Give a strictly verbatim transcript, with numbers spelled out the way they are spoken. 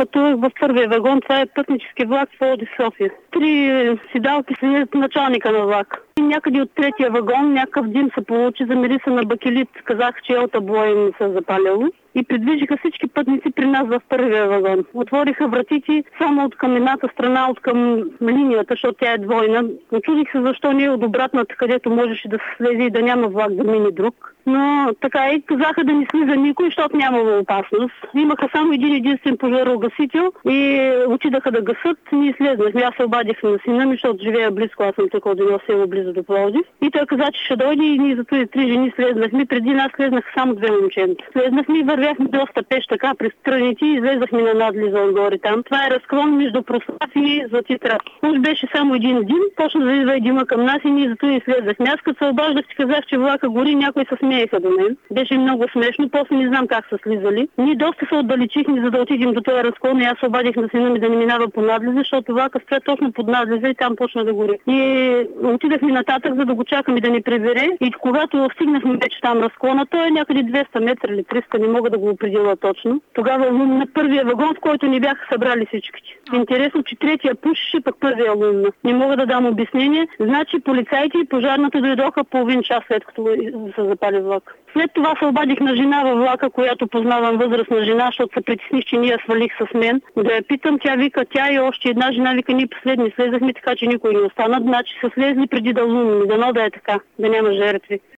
пътувах в първия вагон. Това е пътнически влак в Пловдив-София. Три седалки след началника на влак. И някъде от третия вагон някакъв дим се получи, замириса на бакелит. Казах, че елтабло им се запаляло. И придвижиха всички пътници при нас в първия вагон. Отвориха вратите само от към едната страна, от към линията, защото тя е двойна. Начудих се защо не е от обратната, където можеше да се слезе и да няма влак да мине друг. Но така и казаха да не слиза никой, защото нямало опасност. Имаха само един единствен пожарогасител и отидаха да гасат. Ние слезнахме. Аз се обадих на сина ми, защото живея близко. Аз съм тук от едно село близо до Пловдив. И той каза, че ще дойде и ние зато и три жени слезнахме. Преди нас слезнаха само две момченца. Слезнахме и вървяхме доста пеш така през страните и излезахме на надлиза отгоре там. Това е разклон между Прослав и Златитра. Уж беше само един дим, почна да идва и дима към нас и ние зато и слезахме. Аз като се обаждах, че казах, че влака гори, някой се смееха до мен. Беше много смешно, после не знам как са слизали. Ние доста се отдалечихме, за да отидем до този разклон и аз се обадих на сина ми да не минава по надлиза, защото влака спря точно под надлиза и там почна да гори. И отидахме нататък, за да го чакаме да ни прибере. И когато стигнахме вече там разклона, той е някъде двеста метра или триста, не мога да го определя точно. Тогава на първия вагон, в който ни бяха събрали всичките. Интересно, че третия пушеше, пък първия лунна. Не мога да дам обяснение. Значи полицайите и пожарната дойдоха половин час след като се запали влак. След това се обадих на жена във влака, която познавам, възрастна жена, защото се притесних, че ние свалих с мен. Да я питам, тя вика, тя и още една жена вика, ние последни слезахме, така че никой не остана. Значи са слезли преди да лунни. Дано да е така, да няма жертви.